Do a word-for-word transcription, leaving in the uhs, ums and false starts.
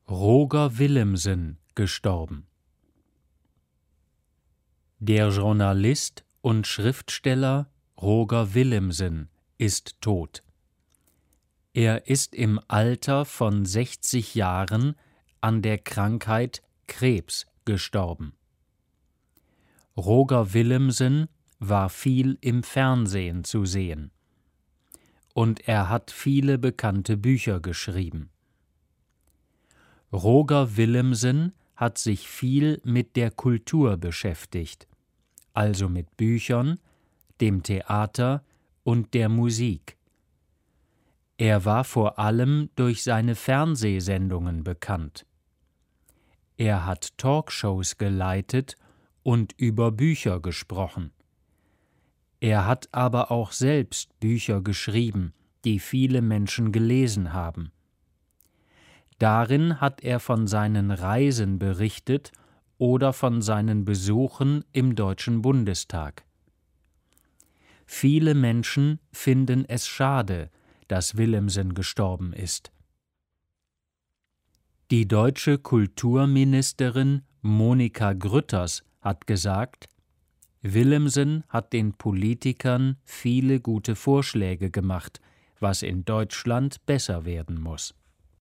Roger Willemsen gestorben. Der Journalist und Schriftsteller Roger Willemsen ist tot. Er ist im Alter von sechzig Jahren an der Krankheit Krebs gestorben. Roger Willemsen war viel im Fernsehen zu sehen. Und er hat viele bekannte Bücher geschrieben. Roger Willemsen hat sich viel mit der Kultur beschäftigt, also mit Büchern, dem Theater und der Musik. Er war vor allem durch seine Fernsehsendungen bekannt. Er hat Talkshows geleitet und über Bücher gesprochen. Er hat aber auch selbst Bücher geschrieben, die viele Menschen gelesen haben. Darin hat er von seinen Reisen berichtet oder von seinen Besuchen im Deutschen Bundestag. Viele Menschen finden es schade, dass Willemsen gestorben ist. Die deutsche Kulturministerin Monika Grütters hat gesagt, Willemsen hat den Politikern viele gute Vorschläge gemacht, was in Deutschland besser werden muss.